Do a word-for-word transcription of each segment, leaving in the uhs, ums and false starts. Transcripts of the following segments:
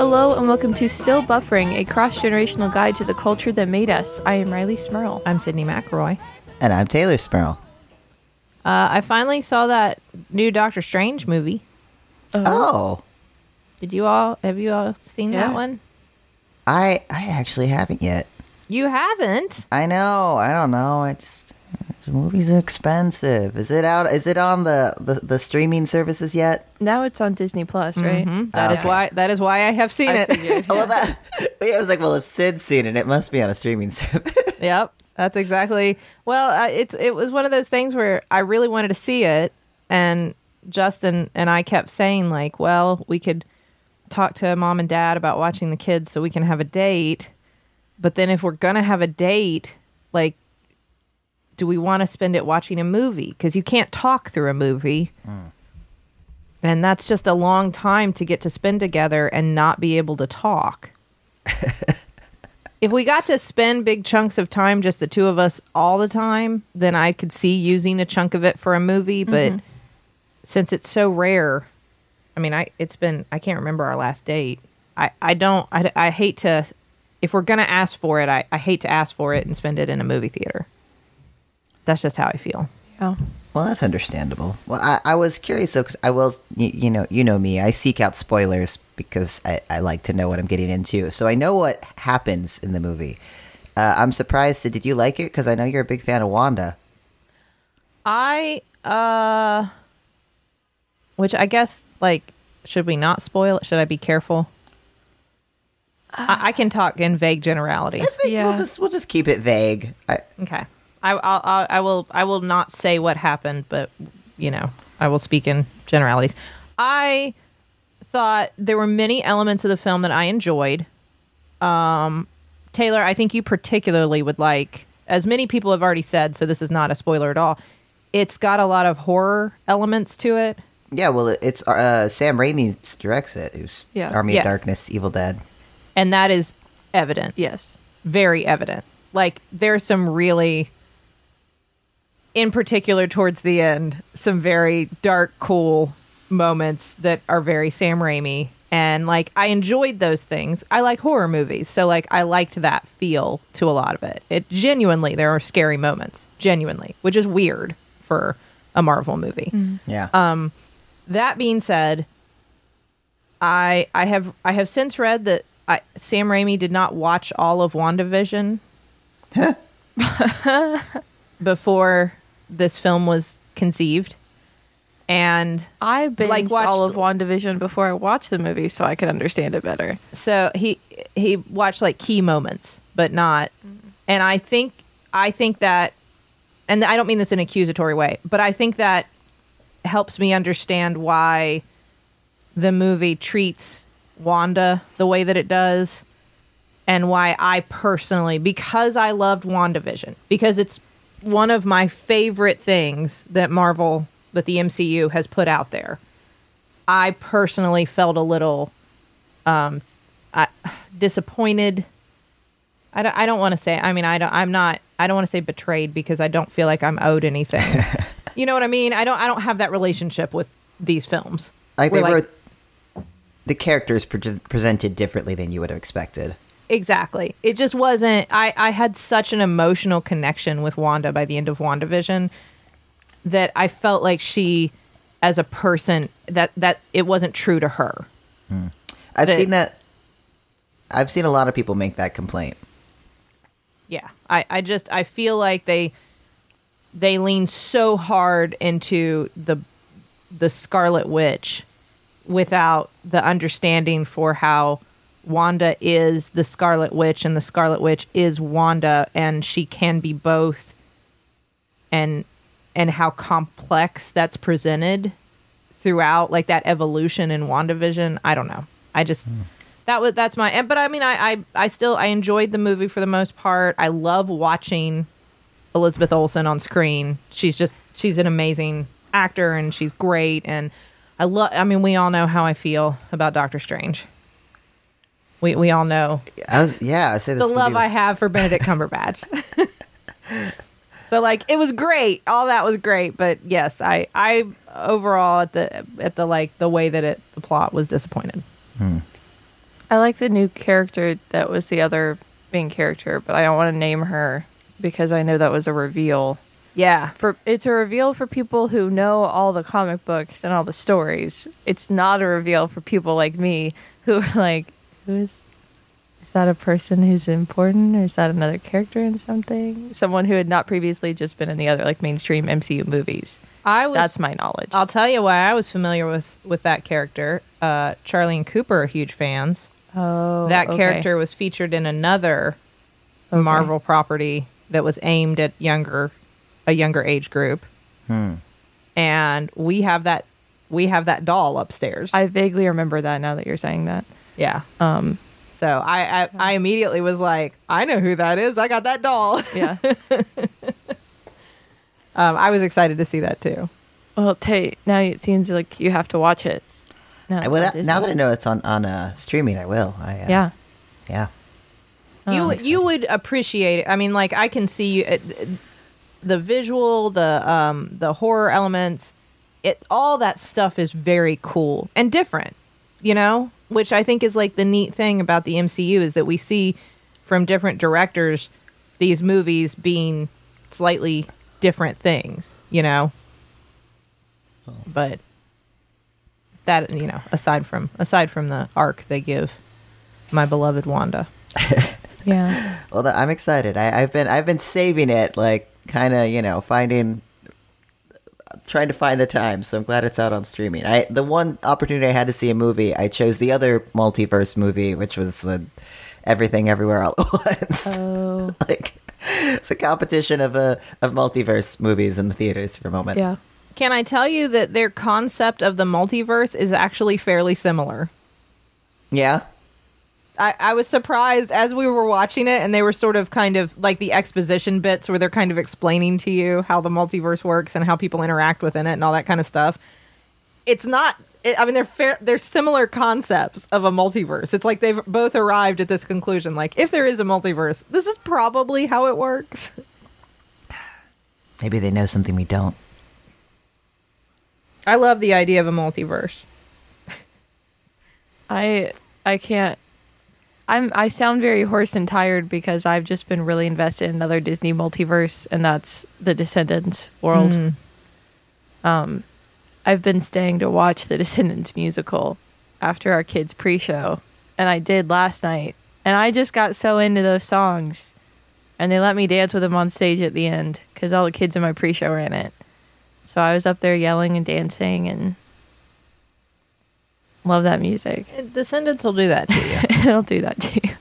Hello and welcome to Still Buffering, a cross-generational guide to the culture that made us. I am Riley Smurl. I'm Sydney McElroy. And I'm Taylor Smurl. Uh, I finally saw that new Doctor Strange movie. Uh-huh. Oh. Did you all, have you all seen Yeah. that one? I I actually haven't yet. You haven't? I know. I don't know. It's the movies are expensive. Is it out? Is it on the, the, the streaming services yet? Now it's on Disney Plus, right? Mm-hmm. That Oh, is okay. why. That is why I have seen I it. figured. Oh, well, that. I was like, well, if Sid's seen it, it must be on a streaming service. Yep, that's exactly. Well, uh, it's it was one of those things where I really wanted to see it, and Justin and I kept saying like, well, we could talk to mom and dad about watching the kids so we can have a date. But then if we're gonna have a date, like, do we want to spend it watching a movie? Because you can't talk through a movie. Mm. And that's just a long time to get to spend together and not be able to talk. If we got to spend big chunks of time, just the two of us all the time, then I could see using a chunk of it for a movie. But mm-hmm. since it's so rare, I mean, I it's been, I can't remember our last date. I, I don't, I, I hate to, if we're going to ask for it, I, I hate to ask for it and spend it in a movie theater. That's just how I feel. Oh. Well, that's understandable. Well, I, I was curious, though, because I will, you, you know, you know me. I seek out spoilers because I, I like to know what I'm getting into. So I know what happens in the movie. Uh, I'm surprised. Did you like it? Because I know you're a big fan of Wanda. I, uh, which I guess, like, should we not spoil it? Should I be careful? Uh, I, I can talk in vague generalities. I think Yeah. we'll just we'll just keep it vague. I, Okay. I, I'll, I'll, I will. I will not say what happened, but you know, I will speak in generalities. I thought there were many elements of the film that I enjoyed. Um, Taylor, I think you particularly would like, as many people have already said, so this is not a spoiler at all. It's got a lot of horror elements to it. yeah, well, it- it's uh, Sam Raimi directs it. Who's Yeah. Army Yes. of Darkness, Evil Dead. And that is evident. Yes. Very evident. Like, there's some really, in particular towards the end, some very dark, cool moments that are very Sam Raimi. And, like, I enjoyed those things. I like horror movies. So, like, I liked that feel to a lot of it. It genuinely, there are scary moments. Genuinely. Which is weird for a Marvel movie. Mm. Yeah. Um, that being said, I I have I have since read that I, Sam Raimi did not watch all of WandaVision before this film was conceived, and I binged Like, watched- all of WandaVision before I watched the movie so I could understand it better. so he he watched like key moments, but not. And I think I think that, and I don't mean this in an accusatory way, but I think that helps me understand why the movie treats Wanda the way that it does, and why I personally, because I loved WandaVision, because it's one of my favorite things that Marvel, that the M C U has put out there. I personally felt a little um, I, disappointed. I don't, I don't want to say, I mean, I don't, I'm not, I don't want to say betrayed because I don't feel like I'm owed anything. You know what I mean? I don't, I don't have that relationship with these films. like they where, were, like- the characters pre- presented differently than you would have expected. Exactly. It just wasn't, I, I had such an emotional connection with Wanda by the end of WandaVision that I felt like she, as a person, that, that it wasn't true to her. Hmm. I've The- seen that. I've seen a lot of people make that complaint. Yeah. I, I just, I feel like they, they lean so hard into the, the Scarlet Witch without the understanding for how Wanda is the Scarlet Witch and the Scarlet Witch is Wanda, and she can be both, and and how complex that's presented throughout, like that evolution in WandaVision. I don't know. I just mm. that was that's my but I mean I, I I still I enjoyed the movie for the most part. I love watching Elizabeth Olsen on screen. She's just she's an amazing actor and she's great, and I love I mean we all know how I feel about Doctor Strange. We we all know. I was, yeah, I say this the love was, I have for Benedict Cumberbatch. So like it was great. All that was great, but yes, I I overall at the at the like the way that it the plot was disappointed. Hmm. I like the new character that was the other main character, but I don't want to name her because I know that was a reveal. Yeah. For it's a reveal for people who know all the comic books and all the stories. It's not a reveal for people like me who are like, who is is that a person who's important, or is that another character in something? Someone who had not previously just been in the other like mainstream M C U movies. I was That's my knowledge. I'll tell you why I was familiar with with that character. Uh Charlie and Cooper are huge fans. Oh, That okay. character was featured in another Okay. Marvel property that was aimed at younger a younger age group. Hmm. And we have that we have that doll upstairs. I vaguely remember that now that you're saying that. yeah. Um, So I, I I immediately was like, I know who that is. I got that doll. yeah. um, I was excited to see that too. Well, Tay, now it seems like you have to watch it. Now, I it's will, on now Disney. that I know it's on on uh, streaming, I will. I, uh, Yeah. yeah. you Oh. would you would appreciate it. I mean, like I can see you, uh, the visual, the um the horror elements, it all that stuff is very cool and different, you know, which I think is like the neat thing about the M C U is that we see from different directors these movies being slightly different things, you know. But that, you know, aside from aside from the arc they give my beloved Wanda. Yeah. Well, I'm excited. I, I've been I've been saving it, like kind of you know finding, trying to find the time. So I'm glad it's out on streaming. I the one opportunity I had to see a movie, I chose the other multiverse movie, which was the Everything Everywhere All at Once. Oh. Like it's a competition of a of multiverse movies in the theaters for a moment. Yeah. Can I tell you that their concept of the multiverse is actually fairly similar? Yeah. I, I was surprised as we were watching it, and they were sort of kind of like the exposition bits where they're kind of explaining to you how the multiverse works and how people interact within it and all that kind of stuff. It's not. It, I mean, they're fair, they're similar concepts of a multiverse. It's like they've both arrived at this conclusion. Like, if there is a multiverse, this is probably how it works. Maybe they know something we don't. I love the idea of a multiverse. I I can't. I'm I sound very hoarse and tired because I've just been really invested in another Disney multiverse, and that's the Descendants world. Mm. Um, I've been staying to watch the Descendants musical after our kids' pre-show, and I did last night, and I just got so into those songs, and they let me dance with them on stage at the end because all the kids in my pre-show were in it. So I was up there yelling and dancing and love that music. Descendants will do that to you. It'll do that to you.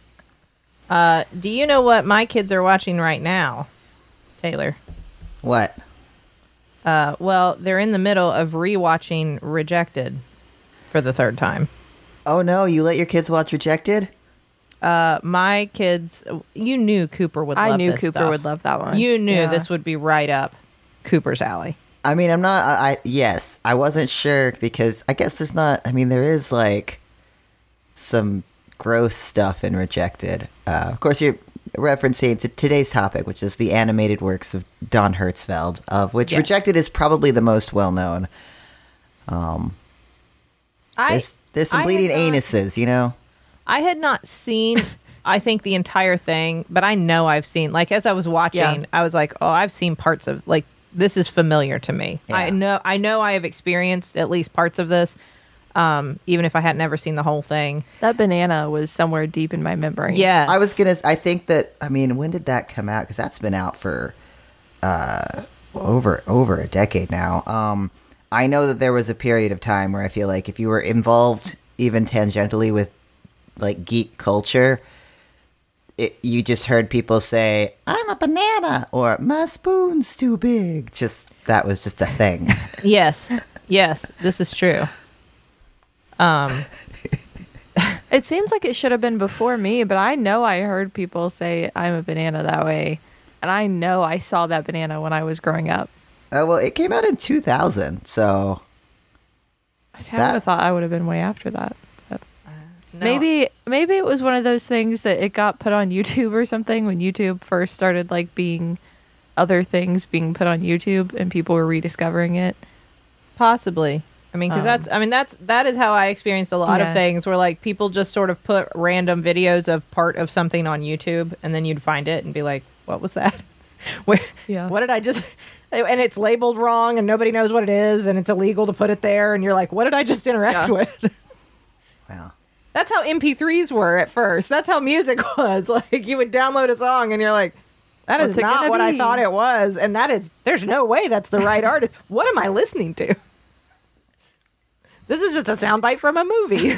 Uh, do you know what my kids are watching right now, Taylor? What? Uh, well, they're in the middle of rewatching Rejected for the third time. Oh no! You let your kids watch Rejected? Uh, my kids, you knew Cooper would love I knew this Cooper stuff. would love that one. You knew Yeah. this would be right up Cooper's alley. I mean, I'm not. I, I yes, I wasn't sure because I guess there's not. I mean, there is like some gross stuff in Rejected. Uh, of course, you're referencing to today's topic, which is the animated works of Don Hertzfeld, of which Yes. Rejected is probably the most well known. Um, I there's there's some I bleeding had not- anuses, you know. I had not seen, I think, the entire thing, but I know I've seen. Like as I was watching, Yeah. I was like, "Oh, I've seen parts of like this is familiar to me. I Yeah. know, I know, I have experienced at least parts of this, um, even if I had never seen the whole thing." That banana was somewhere deep in my memory. Yes, I was gonna. I think that. I mean, when did that come out? Because that's been out for uh, over over a decade now. Um, I know that there was a period of time where I feel like if you were involved even tangentially with like geek culture, it, you just heard people say, "I'm a banana" or "My spoon's too big." Just that was just a thing. Yes, yes, this is true. Um, It seems like it should have been before me, but I know I heard people say I'm a banana that way. And I know I saw that banana when I was growing up. uh, well, it came out in two thousand, so I would That- have thought I would have been way after that. But no, maybe maybe it was one of those things that it got put on YouTube or something when YouTube first started like being other things being put on YouTube and people were rediscovering it. possibly. I mean, because Um, that's, I mean, that's, that is how I experienced a lot Yeah. of things where like people just sort of put random videos of part of something on YouTube and then you'd find it and be like, what was that? Where, Yeah. What did I just, and it's labeled wrong and nobody knows what it is and it's illegal to put it there. And you're like, what did I just interact Yeah. with? Wow. That's how M P threes were at first. That's how music was. Like you would download a song and you're like, that is What's it not gonna what I be? thought it was. And that is, there's no way that's the right artist. What am I listening to? This is just a soundbite from a movie.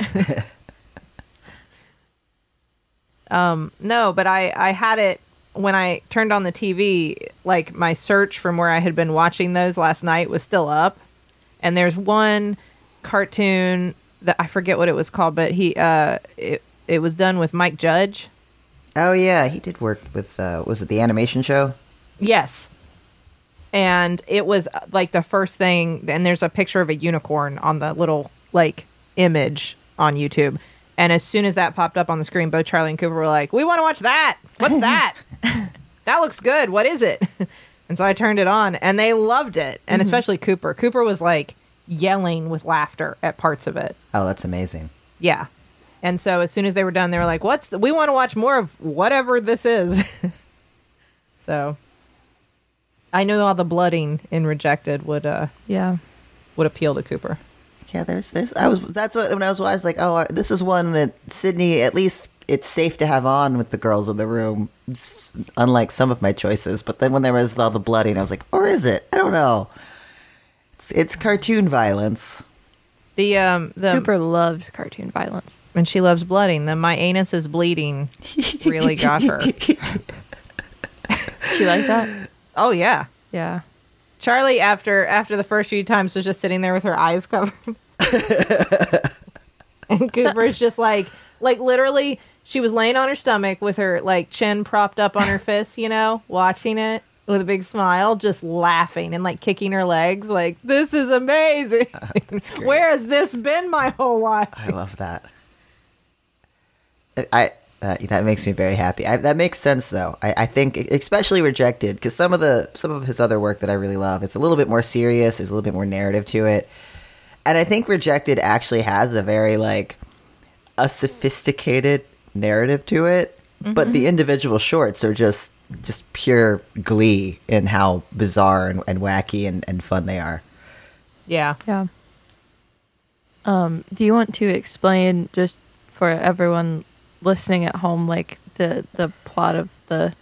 um, no, but I, I had it when I turned on the T V, like my search from where I had been watching those last night was still up. And there's one cartoon that I forget what it was called, but he uh it, it was done with Mike Judge. Oh yeah, he did work with. Uh, was it the animation show? Yes. And it was uh, like the first thing, and there's a picture of a unicorn on the little like image on YouTube. And as soon as that popped up on the screen, both Charlie and Cooper were like, "We want to watch that. What's that? That looks good. What is it?" And so I turned it on, and they loved it, and Mm-hmm. especially Cooper. Cooper was like yelling with laughter at parts of it. Oh, that's amazing. Yeah. And so as soon as they were done, they were like, "What's the, we want to watch more of whatever this is." So I knew all the blooding in Rejected would uh Yeah. would appeal to Cooper. Yeah, there's, there's. I was. That's what when I was. I was like, oh, uh, this is one that Sydney. At least it's safe to have on with the girls in the room, it's unlike some of my choices. But then when there was all the blooding, I was like, or is it? I don't know. It's, it's cartoon violence. The um the Cooper loves cartoon violence. and she loves blooding. The my anus is bleeding really got her. She like that? Oh yeah. Yeah. Charlie after after the first few times was just sitting there with her eyes covered. And Cooper's just like like literally she was laying on her stomach with her like chin propped up on her fist, you know, watching it with a big smile, just laughing and like kicking her legs like, this is amazing. great. Where has this been my whole life? I love that. I uh, that makes me very happy. I, that makes sense, though. I, I think, especially Rejected, because some of the some of his other work that I really love, it's a little bit more serious. There's a little bit more narrative to it, and I think Rejected actually has a very like a sophisticated narrative to it. Mm-hmm. But the individual shorts are just just pure glee in how bizarre and, and wacky and, and fun they are. Yeah. Yeah. Um, do you want to explain just for everyone listening at home, like the the plot of the,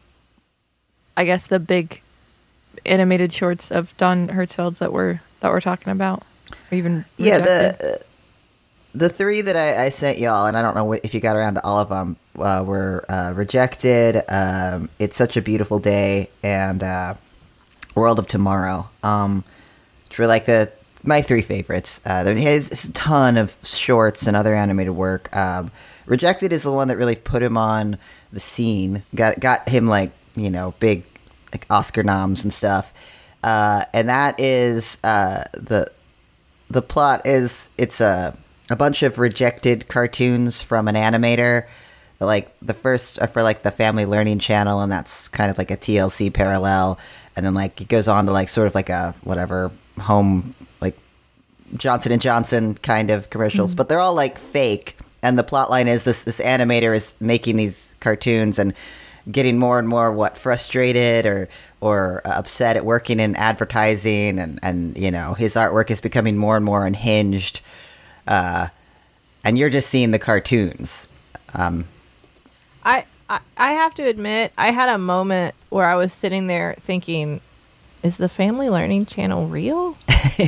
I guess the big animated shorts of Don Hertzfeld's that we're that we're talking about, or even Yeah, Rejected? the uh, the three that I, I sent y'all, and I don't know if you got around to all of them, uh, were uh, Rejected, um, It's Such a Beautiful Day, and uh, World of Tomorrow. Um, which were like the my three favorites. Uh, there's a ton of shorts and other animated work. Um, Rejected is the one that really put him on the scene, got got him like you know big like Oscar noms and stuff, uh, and that is uh, the the plot is it's a a bunch of rejected cartoons from an animator, like the first are for like the Family Learning Channel, and that's kind of like a T L C parallel, and then like it goes on to like sort of like a whatever home like Johnson and Johnson kind of commercials, mm-hmm. but they're all like fake. And the plot line is this this animator is making these cartoons and getting more and more what frustrated or or upset at working in advertising, and, and you know his artwork is becoming more and more unhinged, uh, and you're just seeing the cartoons. Um, I, I I have to admit, I had a moment where I was sitting there thinking, is the Family Learning Channel real?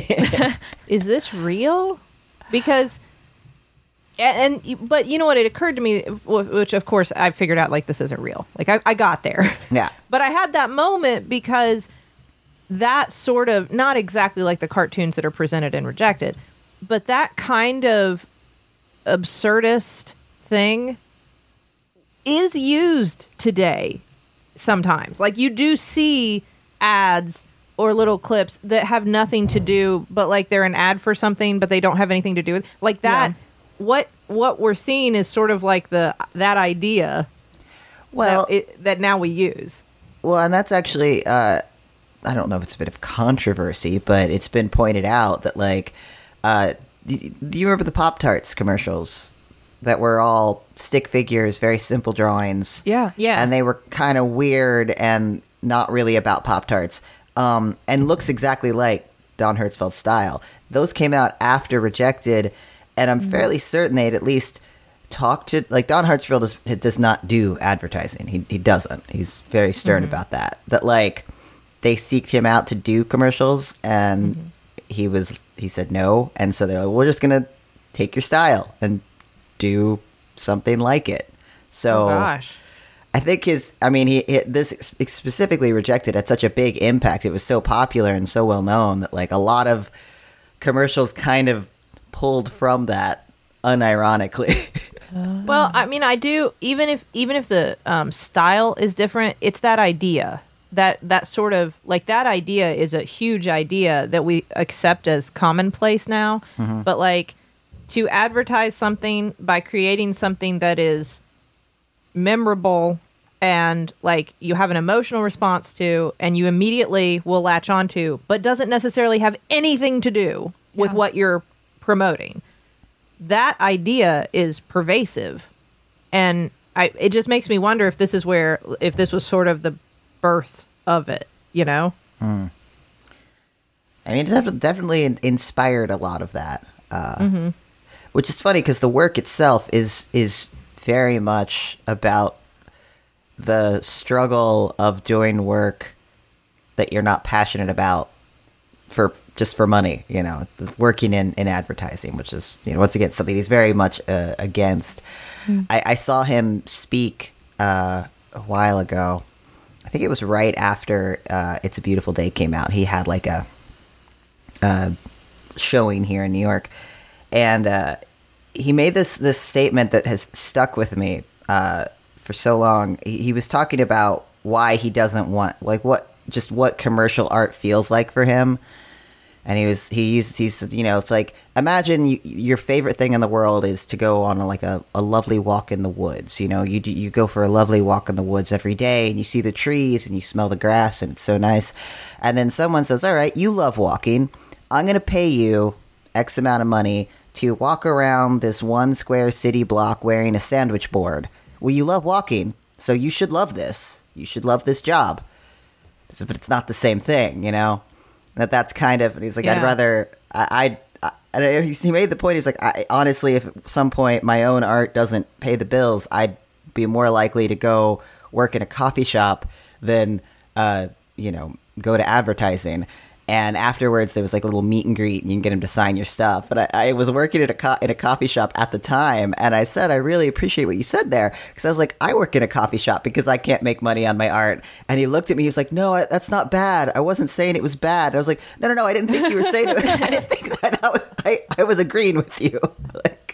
Is this real? Because And, and but you know what, it occurred to me, which of course I figured out, like, this isn't real. Like I, I got there. Yeah. But I had that moment because that sort of, not exactly like the cartoons that are presented in Rejected, but that kind of absurdist thing is used today sometimes. Like you do see ads or little clips that have nothing to do, but like they're an ad for something, but they don't have anything to do with like that. Yeah. What what we're seeing is sort of like the that idea, well, that, it, that now we use. Well, and that's actually uh, I don't know if it's a bit of controversy, but it's been pointed out that like Uh, do, do you remember the Pop Tarts commercials that were all stick figures, very simple drawings? Yeah. Yeah. And they were kind of weird and not really about Pop Tarts, um, and looks exactly like Don Hertzfeld's style. Those came out after Rejected, and I'm fairly certain they'd at least talked to, like, Don Hertzfeld does, does not do advertising. He he doesn't. He's very stern mm-hmm. about that. That, like, they seeked him out to do commercials, and mm-hmm. he was he said no, and so they're like, we're just gonna take your style and do something like it. So, oh gosh. I think his, I mean, he, he this specifically Rejected had such a big impact. It was so popular and so well known that, like, a lot of commercials kind of pulled from that unironically. Well, I mean, I do, even if even if the um, style is different, it's that idea. That that sort of, like, that idea is a huge idea that we accept as commonplace now. Mm-hmm. But, like, to advertise something by creating something that is memorable and, like, you have an emotional response to and you immediately will latch onto, but doesn't necessarily have anything to do with yeah. what you're promoting. That idea is pervasive, and I it just makes me wonder if this is where if this was sort of the birth of it, you know. Hmm. I mean, it def- definitely in- inspired a lot of that, uh, mm-hmm. which is funny because the work itself is is very much about the struggle of doing work that you're not passionate about for just for money, you know, working in, in advertising, which is, you know, once again, something he's very much uh, against. Mm. I, I saw him speak uh, a while ago. I think it was right after uh, It's a Beautiful Day came out. He had like a, a showing here in New York. And uh, he made this, this statement that has stuck with me uh, for so long. He, he was talking about why he doesn't want, like, what, just what commercial art feels like for him. And he was, he used, he said, you know, it's like, imagine you, your favorite thing in the world is to go on a, like a, a lovely walk in the woods. You know, you do, you go for a lovely walk in the woods every day and you see the trees and you smell the grass and it's so nice. And then someone says, all right, you love walking. I'm going to pay you X amount of money to walk around this one square city block wearing a sandwich board. Well, you love walking, so you should love this. You should love this job. But it's not the same thing, you know? That that's kind of, and he's like, yeah. I'd rather, I, I, I, he made the point, he's like, I, honestly, if at some point my own art doesn't pay the bills, I'd be more likely to go work in a coffee shop than, uh, you know, go to advertising. And afterwards, there was like a little meet and greet, and you can get him to sign your stuff. But I, I was working at a co- in a coffee shop at the time, and I said, I really appreciate what you said there, because I was like, I work in a coffee shop because I can't make money on my art. And he looked at me, he was like, no, I, that's not bad. I wasn't saying it was bad. I was like, no, no, no, I didn't think you were saying it. I didn't think that. I was, I, I was agreeing with you. Like,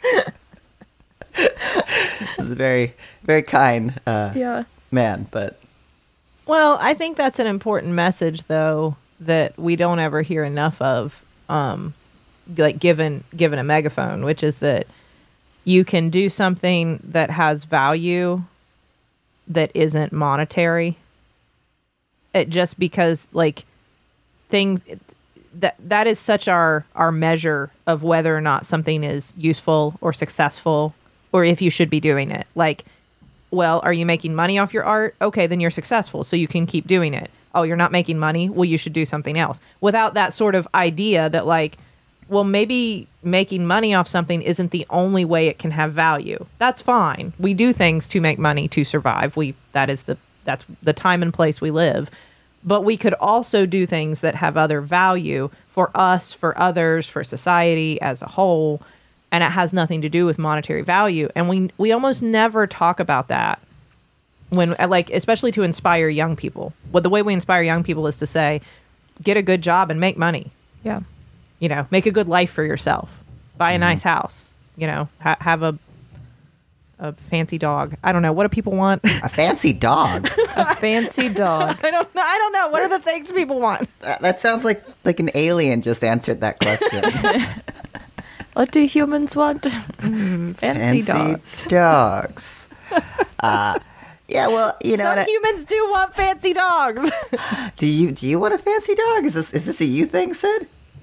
this is a very, very kind uh, yeah. man, but. Well, I think that's an important message, though, that we don't ever hear enough of, um, like given given a megaphone, which is that you can do something that has value that isn't monetary. It just because like things that that is such our our measure of whether or not something is useful or successful, or if you should be doing it. Like, well, are you making money off your art? Okay, then you're successful, so you can keep doing it. Oh, you're not making money? Well, you should do something else. Without that sort of idea that, like, well, maybe making money off something isn't the only way it can have value. That's fine. We do things to make money to survive. We that is the that's the time and place we live. But we could also do things that have other value for us, for others, for society as a whole, and it has nothing to do with monetary value. And we we almost never talk about that. When, like, especially to inspire young people. Well, the way we inspire young people is to say, get a good job and make money. Yeah. You know, make a good life for yourself. Buy a Mm-hmm. nice house. You know, ha- have a a fancy dog. I don't know. What do people want? A fancy dog? A fancy dog. I don't know. I don't know. What are the things people want? That, that sounds like, like an alien just answered that question. What do humans want? Mm, fancy, Fancy dog. dogs. Uh, yeah, well, you know, Some and I- humans do want fancy dogs. do you do you want a fancy dog? Is this is this a you thing, Sid?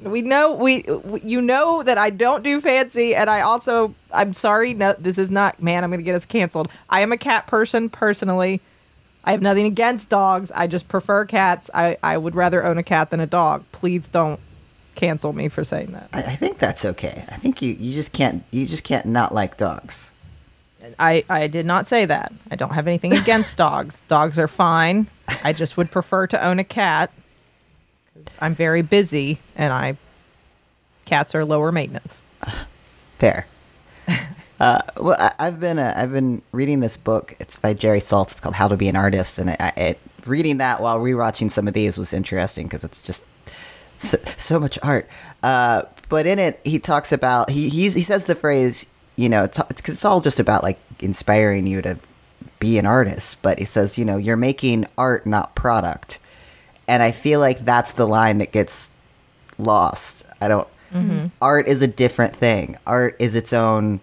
We know we, you know that I don't do fancy, and I also, I'm sorry, no, this is not, man, I'm going to get us canceled. I am a cat person personally. I have nothing against dogs. I just prefer cats. I, I would rather own a cat than a dog. Please don't cancel me for saying that. I, I think that's okay. I think you, you just can't you just can't not like dogs. I, I did not say that. I don't have anything against dogs. Dogs are fine. I just would prefer to own a cat. I'm very busy, and I cats are lower maintenance. Fair. uh, well, I, I've been uh, I've been reading this book. It's by Jerry Saltz. It's called How to Be an Artist, and I, I, it, reading that while rewatching some of these was interesting because it's just so, so much art. Uh, but in it, he talks about he he, he says the phrase, you know, because it's, it's all just about like inspiring you to be an artist. But he says, you know, you're making art, not product. And I feel like that's the line that gets lost. I don't. Mm-hmm. Art is a different thing. Art is its own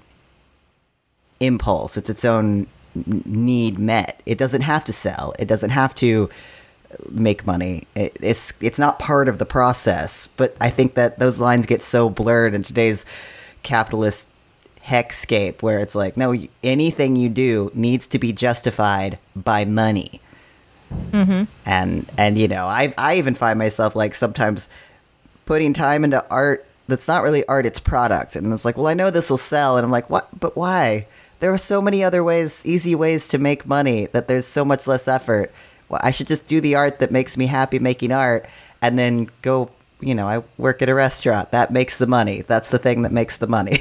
impulse. It's its own need met. It doesn't have to sell. It doesn't have to make money. It, it's it's not part of the process. But I think that those lines get so blurred in today's capitalist hexscape, where it's like, no, anything you do needs to be justified by money. Mm-hmm. And and you know, I I even find myself like sometimes putting time into art that's not really art, it's product, and it's like, well, I know this will sell, and I'm like, what? But why? There are so many other ways, easy ways to make money that there's so much less effort. Well, I should just do the art that makes me happy making art, and then go. You know, I work at a restaurant. That makes the money. That's the thing that makes the money.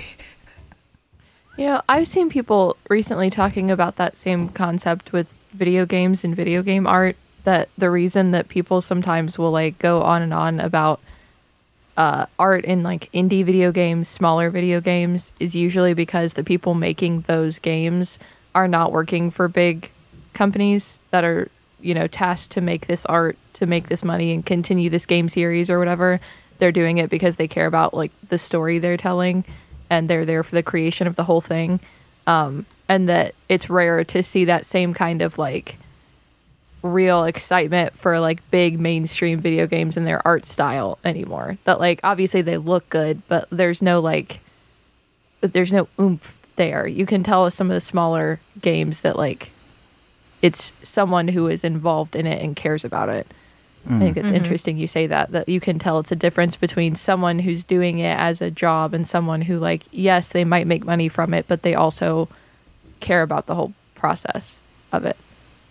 You know, I've seen people recently talking about that same concept with video games and video game art, that the reason that people sometimes will like go on and on about uh, art in like indie video games, smaller video games, is usually because the people making those games are not working for big companies that are, you know, tasked to make this art, to make this money and continue this game series or whatever. They're doing it because they care about like the story they're telling, and they're there for the creation of the whole thing. Um, and that it's rare to see that same kind of like real excitement for like big mainstream video games and their art style anymore. That like obviously they look good, but there's no like there's no oomph there. You can tell with some of the smaller games that like it's someone who is involved in it and cares about it. Mm. I think it's mm-hmm. interesting you say that, that you can tell it's a difference between someone who's doing it as a job and someone who like, yes, they might make money from it, but they also care about the whole process of it.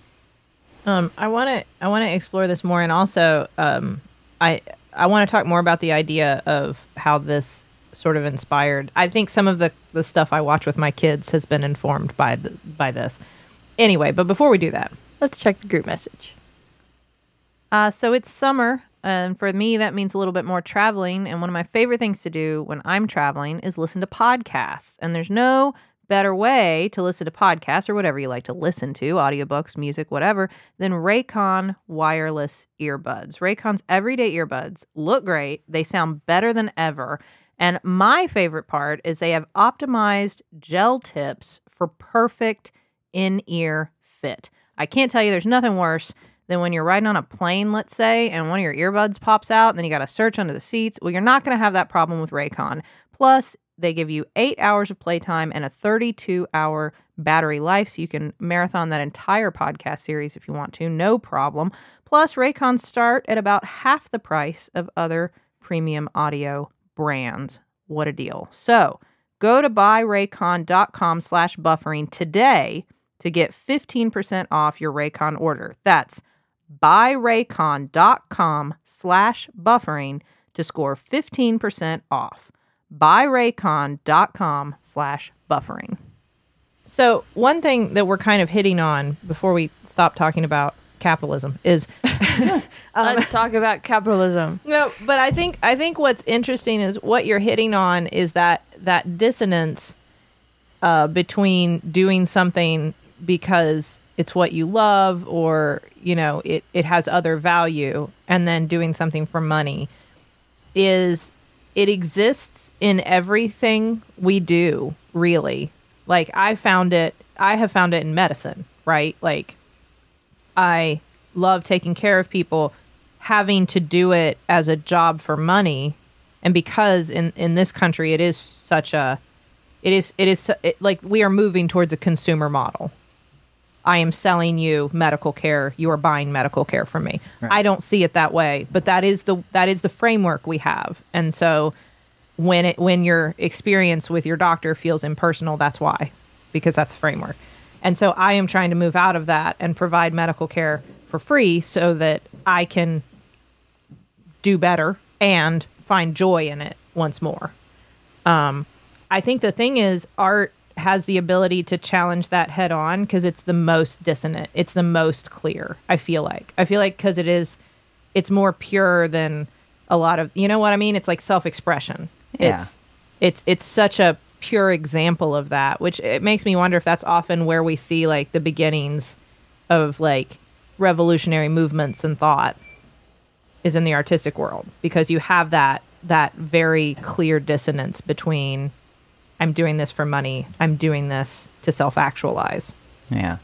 Um, I want to I want to explore this more, and also um, I I want to talk more about the idea of how this sort of inspired. I think some of the, the stuff I watch with my kids has been informed by the, by this. Anyway, but before we do that, let's check the group message. Uh, so it's summer, and for me that means a little bit more traveling. And one of my favorite things to do when I'm traveling is listen to podcasts. And there's no better way to listen to podcasts or whatever you like to listen to, audiobooks, music, whatever, than Raycon wireless earbuds. Raycon's everyday earbuds look great. They sound better than ever. And my favorite part is they have optimized gel tips for perfect in-ear fit. I can't tell you there's nothing worse than when you're riding on a plane, let's say, and one of your earbuds pops out, and then you got to search under the seats. Well, you're not going to have that problem with Raycon. Plus, they give you eight hours of playtime and a thirty-two hour battery life, so you can marathon that entire podcast series if you want to, no problem. Plus, Raycons start at about half the price of other premium audio brands. What a deal. So, go to buyraycon.com slash buffering today to get fifteen percent off your Raycon order. That's buyraycon.com slash buffering to score fifteen percent off. buyraycon.com slash buffering. So one thing that we're kind of hitting on before we stop talking about capitalism is um, let's talk about capitalism. No, but I think I think what's interesting is what you're hitting on is that that dissonance uh, between doing something because it's what you love, or you know it it has other value, and then doing something for money. Is it exists in everything we do, really. Like I found it, I have found it in medicine, right? Like I love taking care of people. Having to do it as a job for money And because in, in this country, it is such a, it is, it is it, like we are moving towards a consumer model. I am selling you medical care. You are buying medical care from me. Right. I don't see it that way, but that is the, that is the framework we have. And so when it, when your experience with your doctor feels impersonal, that's why, because that's the framework. And so I am trying to move out of that and provide medical care for free so that I can do better and find joy in it once more. Um, I think the thing is, art has the ability to challenge that head on because it's the most dissonant. It's the most clear, I feel like. I feel like because it is, it's more pure than a lot of, you know what I mean? It's like self-expression. Yeah. It's, it's, it's such a pure example of that, which it makes me wonder if that's often where we see like the beginnings of like revolutionary movements and thought is in the artistic world, because you have that that very clear dissonance between I'm doing this for money, I'm doing this to self-actualize. Yeah.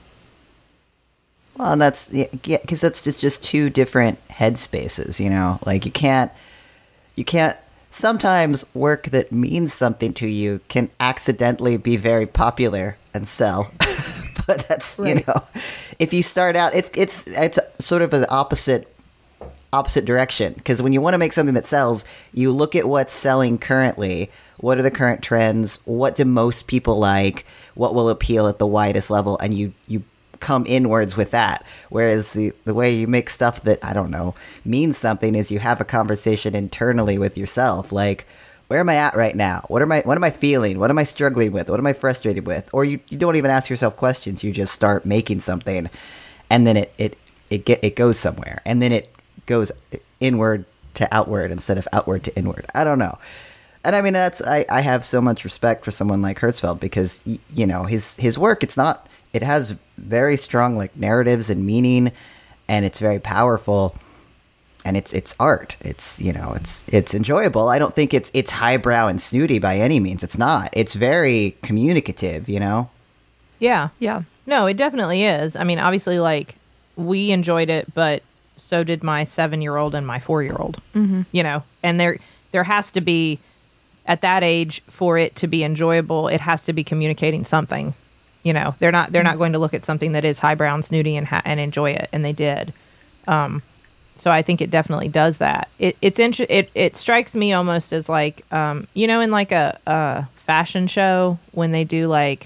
Well, and that's yeah, because that's it's just two different headspaces, you know. Like you can't, you can't. Sometimes work that means something to you can accidentally be very popular and sell, but that's right. You know, if you start out, it's it's it's sort of an opposite opposite direction, because when you want to make something that sells, you look at what's selling currently. What are the current trends? What do most people like? What will appeal at the widest level? And you you come inwards with that. Whereas the, the way you make stuff that, I don't know, means something is you have a conversation internally with yourself. Like, where am I at right now? What am I, what am I feeling? What am I struggling with? What am I frustrated with? Or you, you don't even ask yourself questions. You just start making something, and then it, it, it, get, it goes somewhere. And then it goes inward to outward instead of outward to inward. I don't know. And I mean, that's, I, I have so much respect for someone like Hertzfeld because, you know, his, his work, it's not, it has very strong like narratives and meaning, and it's very powerful, and it's it's art. It's, you know, it's it's enjoyable. I don't think it's it's highbrow and snooty by any means. It's not. It's very communicative, you know? Yeah. Yeah. No, it definitely is. I mean, obviously, like, we enjoyed it, but so did my seven-year-old and my four-year-old. Mm-hmm. You know, and there there has to be, at that age, for it to be enjoyable, it has to be communicating something. You know, they're not they're not going to look at something that is highbrow and snooty and ha- and enjoy it, and they did. Um, so I think it definitely does that. It it's inter- it it strikes me almost as like um, you know, in like a, a fashion show when they do like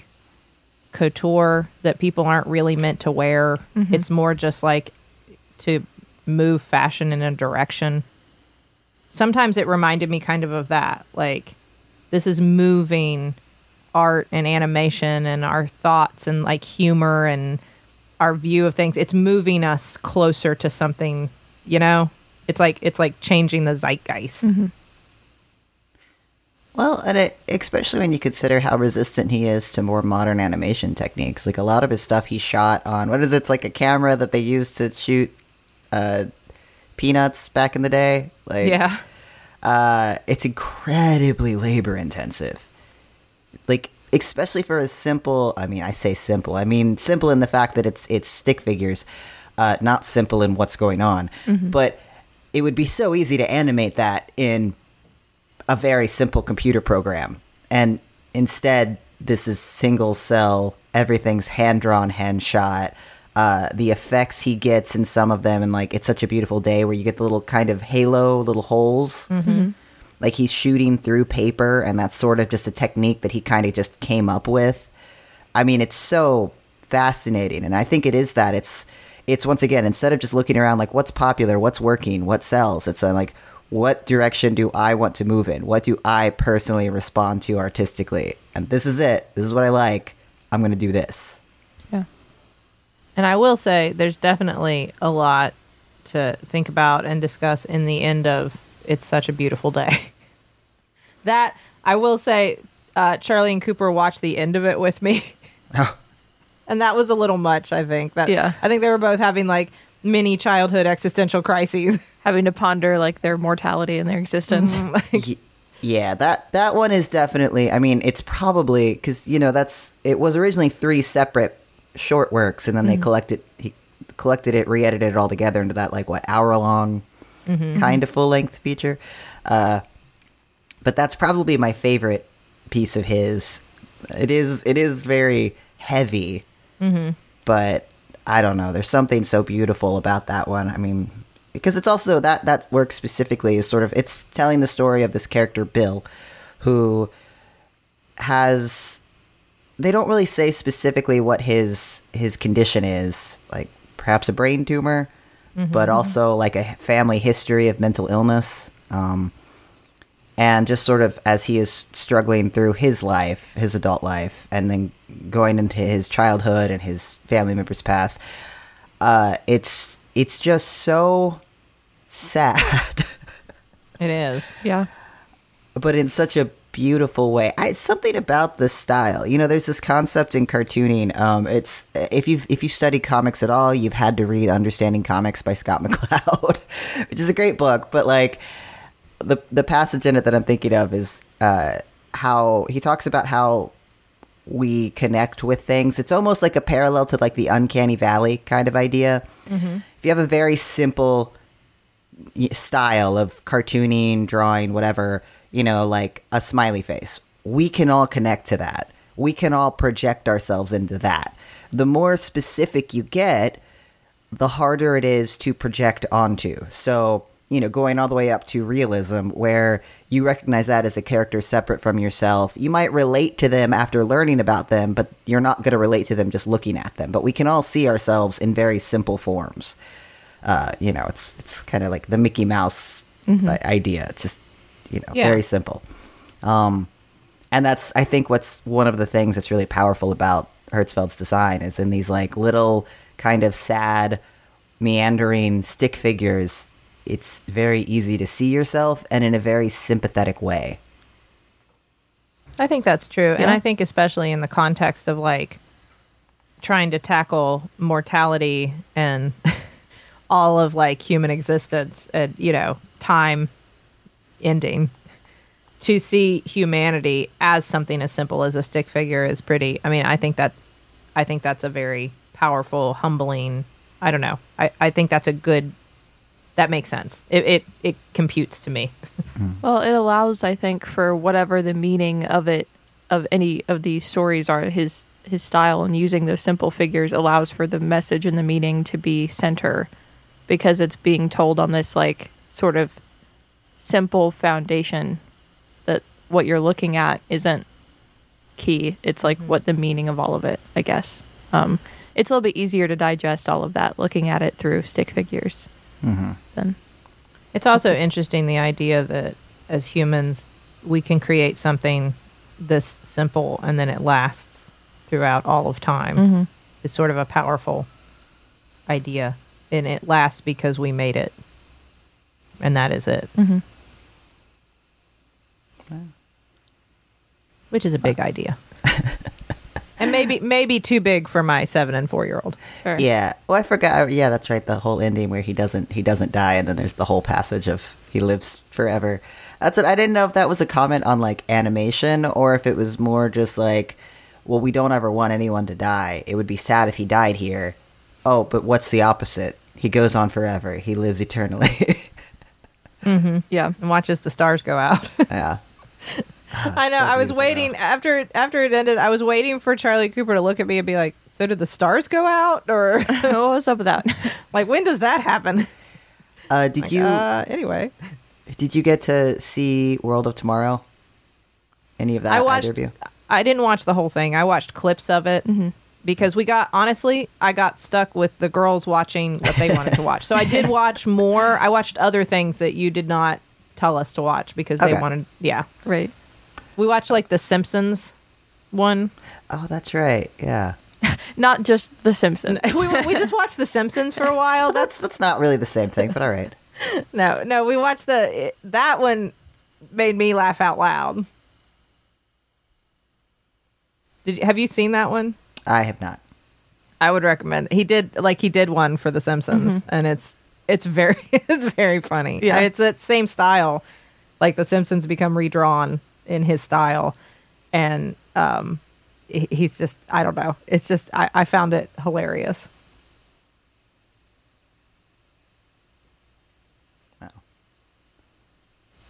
couture that people aren't really meant to wear. Mm-hmm. It's more just like to move fashion in a direction. Sometimes it reminded me kind of of that. Like, this is moving art and animation and our thoughts and like humor and our view of things. It's moving us closer to something, you know? It's like it's like changing the zeitgeist. Mm-hmm. Well, and it, especially when you consider how resistant he is to more modern animation techniques. Like, a lot of his stuff he shot on, what is it? It's like a camera that they used to shoot uh, Peanuts back in the day. Like, yeah. Uh, it's incredibly labor intensive. Like, especially for a simple, I mean, I say simple, I mean simple in the fact that it's it's stick figures, uh, not simple in what's going on. Mm-hmm. But it would be so easy to animate that in a very simple computer program. And instead, this is single cell, everything's hand-drawn, hand-shot. Uh, the effects he gets in some of them, and like, it's such a beautiful day where you get the little kind of halo, little holes. Mm-hmm. Like, he's shooting through paper, and that's sort of just a technique that he kind of just came up with. I mean, it's so fascinating, and I think it is that. It's, it's once again, instead of just looking around like, what's popular, what's working, what sells, it's uh, like, what direction do I want to move in? What do I personally respond to artistically? And this is it. This is what I like. I'm going to do this. Yeah. And I will say, there's definitely a lot to think about and discuss in the end of It's Such a Beautiful Day. That, I will say, uh, Charlie and Cooper watched the end of it with me. Oh. And that was a little much, I think. That, yeah. I think they were both having, like, mini childhood existential crises. Having to ponder, like, their mortality and their existence. Mm, like, yeah, that, that one is definitely, I mean, it's probably, because, you know, that's, it was originally three separate short works, and then mm-hmm. they collected, he collected it, re-edited it all together into that, like, what, hour-long mm-hmm. kind of full-length feature. Uh, but that's probably my favorite piece of his. It is it is very heavy, mm-hmm. but I don't know. There's something so beautiful about that one. I mean, because it's also that that work specifically is sort of it's telling the story of this character Bill, who has. They don't really say specifically what his his condition is, like perhaps a brain tumor, mm-hmm. but also like a family history of mental illness. Um, and just sort of as he is struggling through his life, his adult life, and then going into his childhood and his family members' past, uh, it's it's just so sad. It is. Yeah. But in such a beautiful way. I, it's something about the style. You know, there's this concept in cartooning. Um, it's if you if you study comics at all, you've had to read Understanding Comics by Scott McCloud, which is a great book. But like the the passage in it that I'm thinking of is uh, how he talks about how we connect with things. It's almost like a parallel to like the Uncanny Valley kind of idea. Mm-hmm. If you have a very simple style of cartooning, drawing, whatever. You know, like a smiley face. We can all connect to that. We can all project ourselves into that. The more specific you get, the harder it is to project onto. So, you know, going all the way up to realism, where you recognize that as a character separate from yourself. You might relate to them after learning about them, but you're not going to relate to them just looking at them. But we can all see ourselves in very simple forms. Uh, you know, it's it's kind of like the Mickey Mouse mm-hmm. idea. It's just, you know, yeah. very simple. Um, and that's, I think, what's one of the things that's really powerful about Hertzfeld's design is in these like little kind of sad, meandering stick figures. It's very easy to see yourself and in a very sympathetic way. I think that's true. Yeah. And I think especially in the context of like trying to tackle mortality and all of like human existence and, you know, time ending, to see humanity as something as simple as a stick figure is pretty. I mean, I think that I think that's a very powerful, humbling. I don't know. I, I think that's a good. That makes sense. It it, it computes to me. Well, it allows, I think, for whatever the meaning of it, of any of these stories are, his his style and using those simple figures allows for the message and the meaning to be center, because it's being told on this like sort of simple foundation that what you're looking at isn't key. It's like what the meaning of all of it, I guess. Um, it's a little bit easier to digest all of that looking at it through stick figures. Mm-hmm. Then it's also interesting the idea that as humans we can create something this simple and then it lasts throughout all of time. Mm-hmm. It's sort of a powerful idea, and it lasts because we made it, and that is it. Mm-hmm. Which is a big idea. And maybe maybe too big for my seven and four year old. Sure. Yeah. Well, I forgot. Yeah, that's right. The whole ending where he doesn't he doesn't die, and then there's the whole passage of he lives forever. That's what I didn't know if that was a comment on like animation or if it was more just like, well, we don't ever want anyone to die. It would be sad if he died here. Oh, but what's the opposite? He goes on forever. He lives eternally. Mm-hmm. Yeah. And watches the stars go out. Yeah. I know. So I was waiting though. after after it ended. I was waiting for Charlie Cooper to look at me and be like, "So did the stars go out?" Or what was up with that? Like, when does that happen? Uh, did like, you uh, anyway? Did you get to see World of Tomorrow? Any of that? I watched. Either of you? I didn't watch the whole thing. I watched clips of it mm-hmm. because we got honestly, I got stuck with the girls watching what they wanted to watch. So I did watch more. I watched other things that you did not tell us to watch because they Okay. wanted. Yeah, Right. we watched like the Simpsons one. Oh, that's right. Yeah. Not just The Simpsons. we we just watched the Simpsons for a while. That's that's not really the same thing, but all right. No, no, we watched the it, that one made me laugh out loud. Did you, have you seen that one? I have not. I would recommend. He did like he did one for the Simpsons, mm-hmm. and it's it's very it's very funny. Yeah, it's that same style. Like the Simpsons become redrawn in his style, and um, he, he's just I don't know. It's just I, I found it hilarious.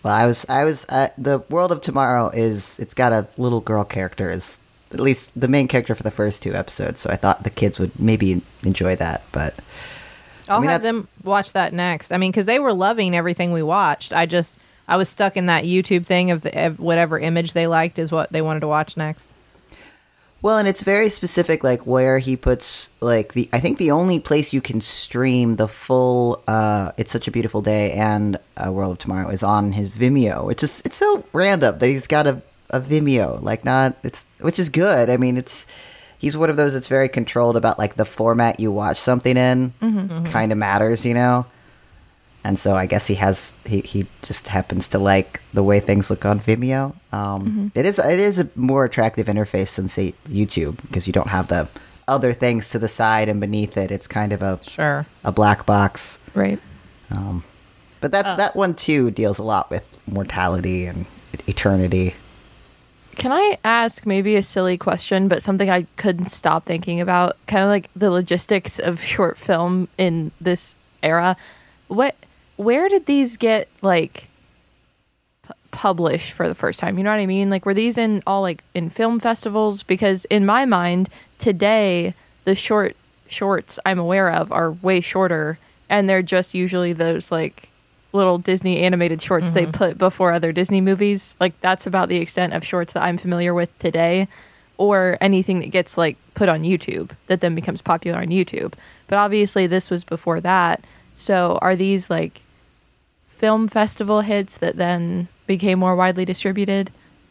Well, I was, I was, uh, the World of Tomorrow is, it's got a little girl character, is at least the main character for the first two episodes. So I thought the kids would maybe enjoy that, but I'll I mean, have that's- them watch that next. I mean, because they were loving everything we watched. I just, I was stuck in that YouTube thing of the, of whatever image they liked is what they wanted to watch next. Well, and it's very specific, like where he puts, like the. I think the only place you can stream the full uh, "It's Such a Beautiful Day" and uh, "World of Tomorrow" is on his Vimeo, which is it's so random that he's got a, a Vimeo, like not it's which is good. I mean, it's he's one of those that's very controlled about like the format you watch something in, Mm-hmm. kind of matters, you know. And so I guess he has he, he just happens to like the way things look on Vimeo. Um, Mm-hmm. it is it is a more attractive interface than say YouTube because you don't have the other things to the side and beneath it. It's kind of a Sure. a black box. Right. Um, but that's Oh. that one too deals a lot with mortality and eternity. Can I ask maybe a silly question, but something I couldn't stop thinking about? Kind of like the logistics of short film in this era. What, where did these get like pu- published for the first time? You know what I mean? Like, were these in all like in film festivals? Because in my mind, today the short shorts I'm aware of are way shorter, and they're just usually those like little Disney animated shorts they put before other Disney movies. Like that's about the extent of shorts that I'm familiar with today, or anything that gets like put on YouTube that then becomes popular on YouTube. But obviously this was before that. So are these like film festival hits that then became more widely distributed?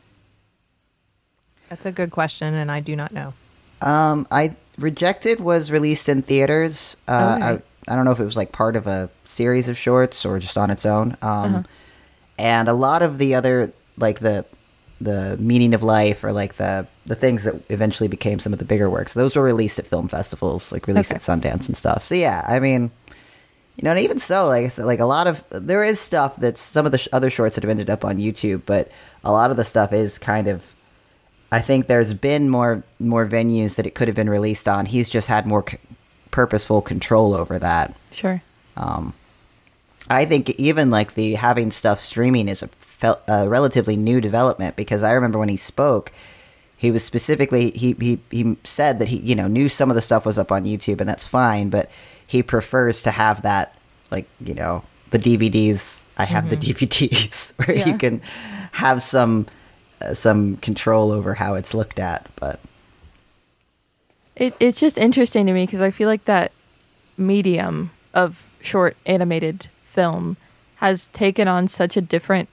That's a good question, and I do not know. Um, I Rejected was released in theaters. Uh, Okay. I I don't know if it was like part of a series of shorts or just on its own. Um, Uh-huh. And a lot of the other like the the meaning of life or like the the things that eventually became some of the bigger works, those were released at film festivals, like released Okay. at Sundance and stuff. So yeah, I mean, you know, and even so, like I said, like a lot of there is stuff that's some of the sh- other shorts that have ended up on YouTube, but a lot of the stuff is kind of. I think there's been more more venues that it could have been released on. He's just had more c- purposeful control over that. Sure. Um, I think even like the having stuff streaming is a, fel- a relatively new development because I remember when he spoke, he was specifically he, he he said that he you know knew some of the stuff was up on YouTube and that's fine, but he prefers to have that like you know the D V Ds. I have the D V Ds where Yeah. you can have some uh, some control over how it's looked at, but. It, it's just interesting to me because I feel like that medium of short animated film has taken on such a different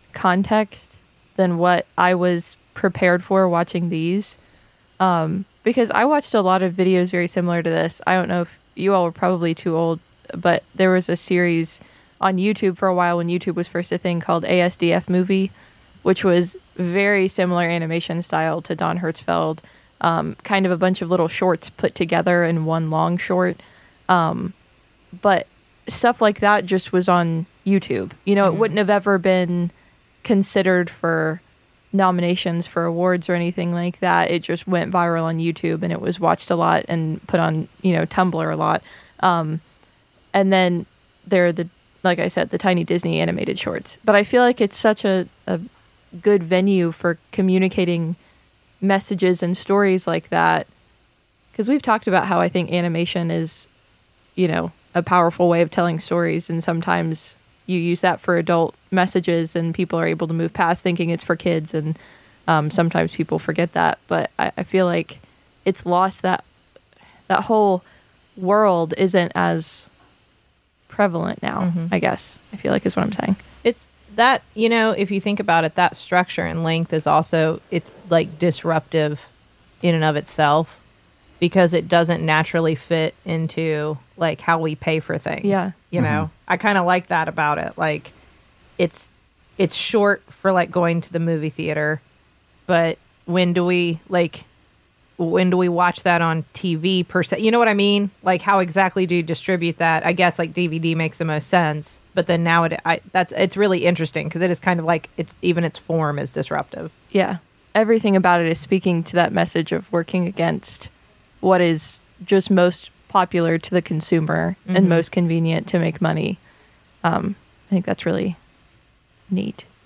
context than what I was prepared for watching these. Um, because I watched a lot of videos very similar to this. I don't know if you all were probably too old, but there was a series on YouTube for a while when YouTube was first a thing called A S D F Movie, which was very similar animation style to Don Hertzfeld. Um, kind of a bunch of little shorts put together in one long short. Um, but stuff like that just was on YouTube. You know, it wouldn't have ever been considered for nominations for awards or anything like that. It just went viral on YouTube and it was watched a lot and put on, you know, Tumblr a lot. Um, and then there are the, like I said, the tiny Disney animated shorts. But I feel like it's such a, a good venue for communicating messages and stories like that, because we've talked about how I think animation is, you know, a powerful way of telling stories, and sometimes you use that for adult messages and people are able to move past thinking it's for kids, and um, sometimes people forget that. But I, I feel like it's lost that that whole world isn't as prevalent now, I guess I feel like is what I'm saying. It's that, you know, if you think about it, that structure and length is also, it's like disruptive in and of itself because it doesn't naturally fit into like how we pay for things. Yeah. You know, I kind of like that about it. Like it's, it's short for like going to the movie theater, but when do we like, when do we watch that on T V per se? You know what I mean? Like how exactly do you distribute that? I guess like D V D makes the most sense. But then now it, I, that's it's really interesting because it is kind of like it's even its form is disruptive. Yeah. Everything about it is speaking to that message of working against what is just most popular to the consumer and most convenient to make money. Um, I think that's really neat.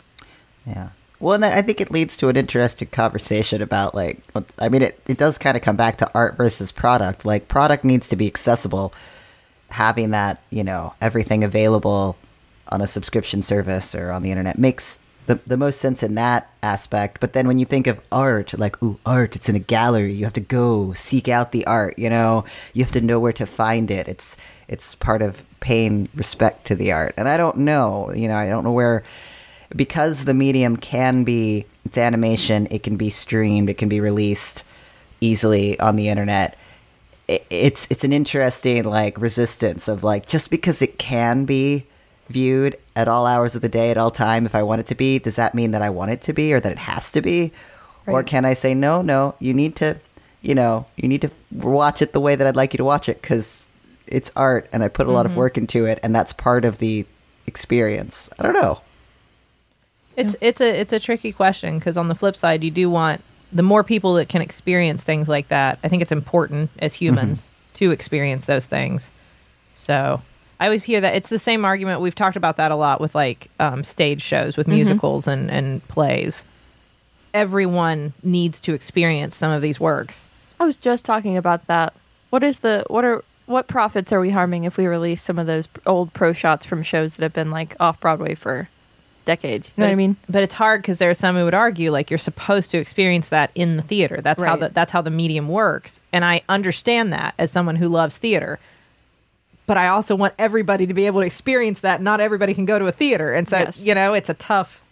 Yeah. Well, and I think it leads to an interesting conversation about, like, I mean, it, it does kind of come back to art versus product. Like, product needs to be accessible. Having that, you know, everything available on a subscription service or on the internet makes the, the most sense in that aspect. But then when you think of art, like, ooh, art, it's in a gallery. You have to go seek out the art, you know? You have to know where to find it. It's, it's part of paying respect to the art. And I don't know, you know, I don't know where... Because the medium can be, it's animation, it can be streamed, it can be released easily on the internet. It, it's it's an interesting, like, resistance of, like, just because it can be viewed at all hours of the day, at all time, if I want it to be, does that mean that I want it to be or that it has to be? Right. Or can I say, no, no, you need to, you know, you need to watch it the way that I'd like you to watch it because it's art and I put a mm-hmm. lot of work into it and that's part of the experience. I don't know. It's it's a it's a tricky question because on the flip side, you do want the more people that can experience things like that. I think it's important as humans mm-hmm. to experience those things. So I always hear that it's the same argument. We've talked about that a lot with like um, stage shows, with mm-hmm. musicals and, and plays. Everyone needs to experience some of these works. I was just talking about that. What is the what are what profits are we harming if we release some of those old pro shots from shows that have been like off Broadway for decades? You know but, what I mean? But it's hard because there are some who would argue like you're supposed to experience that in the theater. That's right. how the, that's how the medium works. And I understand that as someone who loves theater. But I also want everybody to be able to experience that. Not everybody can go to a theater. And so, yes. you know, it's a tough,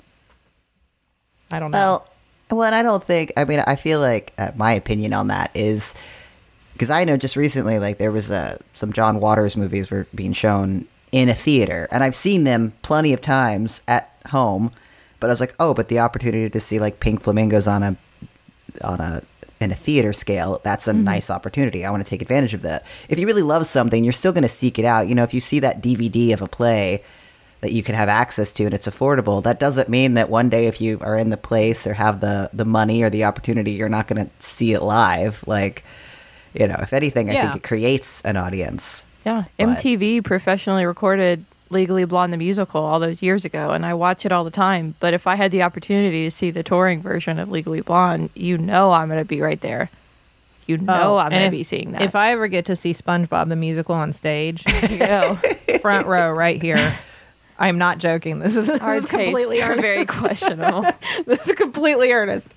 I don't know. Well, well, and I don't think, I mean, I feel like uh, my opinion on that is, because I know just recently, like there was uh, some John Waters movies were being shown in a theater, and I've seen them plenty of times at home, but I was like, oh, but the opportunity to see like Pink Flamingos on a on a in a theater scale, that's a mm-hmm. nice opportunity. I want to take advantage of that. If you really love something, you're still going to seek it out. You know, if you see that D V D of a play that you can have access to and it's affordable, that doesn't mean that one day if you are in the place or have the the money or the opportunity, you're not going to see it live. Like, you know, if anything, I yeah. think it creates an audience. Yeah, but M T V professionally recorded Legally Blonde the musical all those years ago, and I watch it all the time. But if I had the opportunity to see the touring version of Legally Blonde, you know I'm going to be right there. You know oh, I'm going to be seeing that. If I ever get to see SpongeBob the musical on stage, you go front row right here. I'm not joking. This is, Our this is completely are very questionable. This is completely earnest.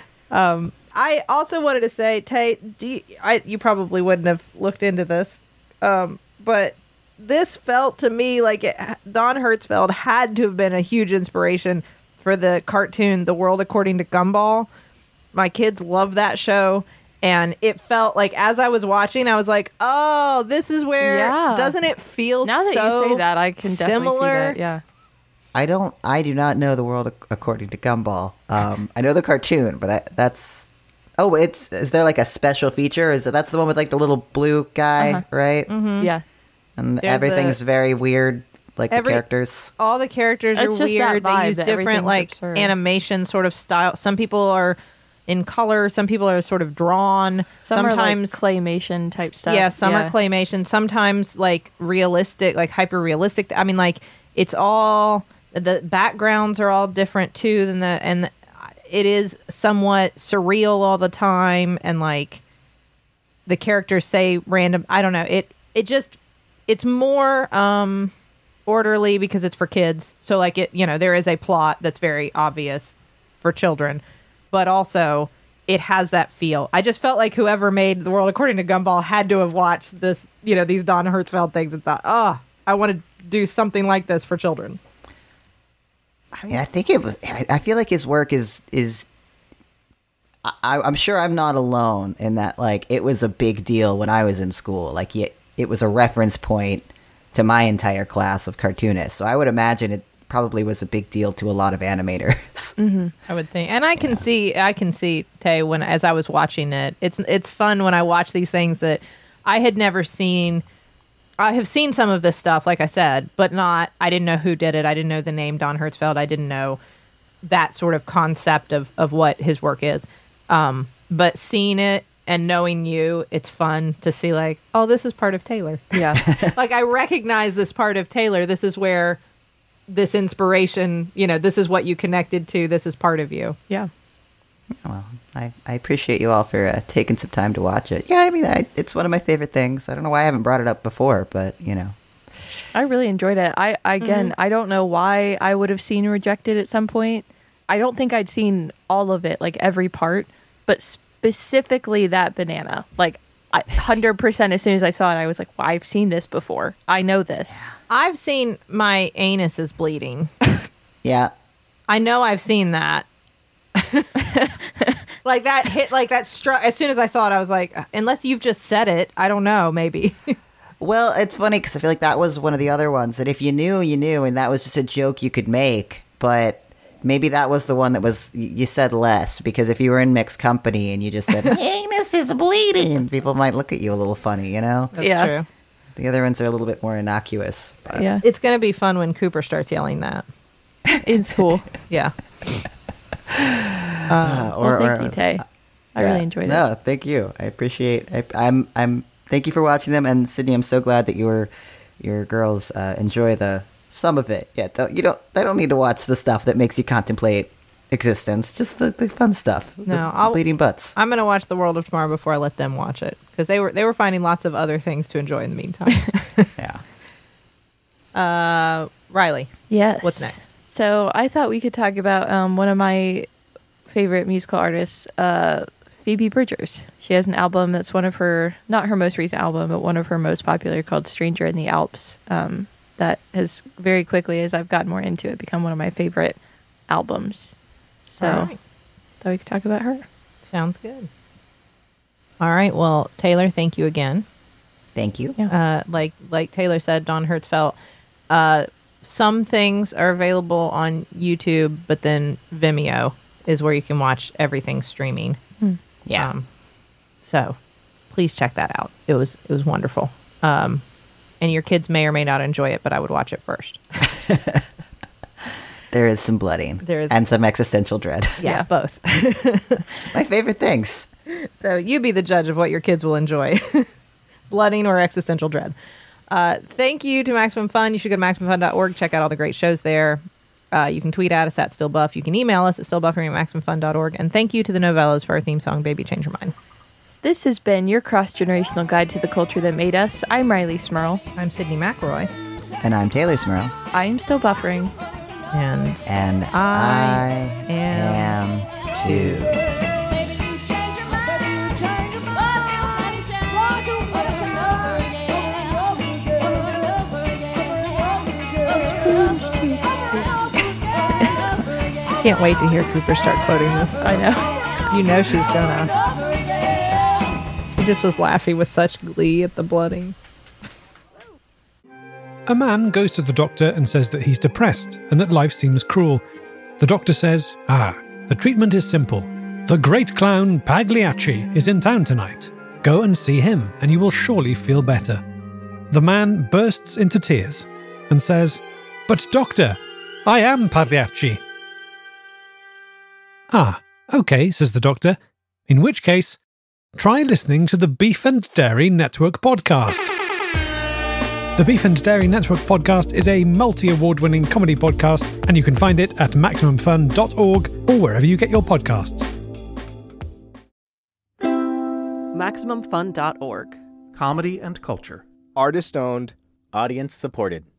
Um, I also wanted to say, Tay, do you, I, you probably wouldn't have looked into this. Um, but this felt to me like it, Don Hertzfeldt had to have been a huge inspiration for the cartoon The World According to Gumball. My kids love that show, and it felt like as I was watching, I was like, "Oh, this is where." Yeah. Doesn't it feel now that so you say that? I can definitely similar? see that. Yeah. I don't. I do not know The World According to Gumball. Um, I know the cartoon, but I, that's. Oh, it's is there like a special feature? Is it, that's the one with like the little blue guy, uh-huh. right? Mm-hmm. Yeah, and There's everything's the, very weird, like every, the characters. All the characters it's are weird. They use different like absurd. animation sort of style. Some people are in color. Some people are sort of drawn. Some Sometimes are like claymation type stuff. Yeah, some yeah. are claymation. Sometimes like realistic, like hyper realistic. I mean, like it's all the backgrounds are all different too than the and. The, it is somewhat surreal all the time, and like the characters say random I don't know it it just it's more um orderly because it's for kids, so like it you know there is a plot that's very obvious for children, but also it has that feel. I just felt like whoever made The World According to Gumball had to have watched this, you know, these Don Hertzfeldt things and thought, oh, I want to do something like this for children. I mean, I think it was. I feel like his work is is. I, I'm sure I'm not alone in that. Like, it was a big deal when I was in school. Like, it, it was a reference point to my entire class of cartoonists. So I would imagine it probably was a big deal to a lot of animators. Mm-hmm. I would think, and I can yeah. see, I can see Tay when as I was watching it. It's it's fun when I watch these things that I had never seen. I have seen some of this stuff, like I said, but not, I didn't know who did it. I didn't know the name Don Hertzfeldt. I didn't know that sort of concept of, of what his work is. Um, but seeing it and knowing you, it's fun to see like, oh, this is part of Taylor. Yeah. Like I recognize this part of Taylor. This is where this inspiration, you know, this is what you connected to, this is part of you. Yeah. Well, I, I appreciate you all for uh, taking some time to watch it. Yeah, I mean, I, it's one of my favorite things. I don't know why I haven't brought it up before, but, you know. I really enjoyed it. I Again, mm-hmm. I don't know why I would have seen Rejected at some point. I don't think I'd seen all of it, like every part, but specifically that banana. Like, I, one hundred percent as soon as I saw it, I was like, well, I've seen this before. I know this. I've seen my anus is bleeding. Yeah. I know I've seen that. Like that hit, like that struck. As soon as I saw it, I was like, unless you've just said it, I don't know, maybe. Well, it's funny because I feel like that was one of the other ones that if you knew, you knew, and that was just a joke you could make. But maybe that was the one that was, you said less, because if you were in mixed company and you just said, anus is bleeding, people might look at you a little funny, you know? That's yeah. true. The other ones are a little bit more innocuous. But. Yeah. It's going to be fun when Cooper starts yelling that. In school. Yeah. Uh, or, well, thank or, you, Tay. I yeah. really enjoyed no, it. No, thank you. I appreciate. I, I'm. I'm. Thank you for watching them, and Sydney, I'm so glad that your your girls uh, enjoy the some of it. Yeah, don't, you don't. They don't need to watch the stuff that makes you contemplate existence. Just the, the fun stuff. No, the, I'll, the bleeding butts. I'm going to watch The World of Tomorrow before I let them watch it because they were they were finding lots of other things to enjoy in the meantime. Yeah. Uh, Riley. Yes. What's next? So I thought we could talk about um, one of my favorite musical artists, uh, Phoebe Bridgers. She has an album that's one of her, not her most recent album, but one of her most popular called Stranger in the Alps. Um, that has very quickly, as I've gotten more into it, become one of my favorite albums. So All right. thought we could talk about her. Sounds good. All right. Well, Taylor, thank you again. Thank you. Yeah. Uh, like like Taylor said, Dawn Hertzfeldt. Uh, some things are available on YouTube, but then Vimeo is where you can watch everything streaming. Hmm. Yeah. Um, so please check that out. It was it was wonderful. Um, and your kids may or may not enjoy it, but I would watch it first. There is some blooding. There is- and some existential dread. Yeah, Yeah. both. My favorite things. So you be the judge of what your kids will enjoy. Blooding or existential dread. Uh, thank you to Maximum Fun. You should go to maximum fun dot org. Check out all the great shows there. Uh, you can tweet at us at stillbuff. You can email us at stillbuffering at maximum fun dot org. And thank you to the Novellas for our theme song, Baby Change Your Mind. This has been your cross-generational guide to the culture that made us. I'm Riley Smurl. I'm Sydney McElroy. And I'm Taylor Smurl. I am still buffering. And And I I, am am too. can't wait to hear Cooper start quoting this. I know. You know she's gonna. She just was laughing with such glee at the blooding. A man goes to the doctor and says that he's depressed and that life seems cruel. The doctor says, ah, the treatment is simple. The great clown Pagliacci is in town tonight. Go and see him and you will surely feel better. The man bursts into tears and says, but doctor, I am Pagliacci. Ah, okay, says the doctor. In which case, try listening to the Beef and Dairy Network podcast. The Beef and Dairy Network podcast is a multi-award-winning comedy podcast, and you can find it at maximum fun dot org or wherever you get your podcasts. maximum fun dot org. Comedy and culture. Artist owned. Audience supported.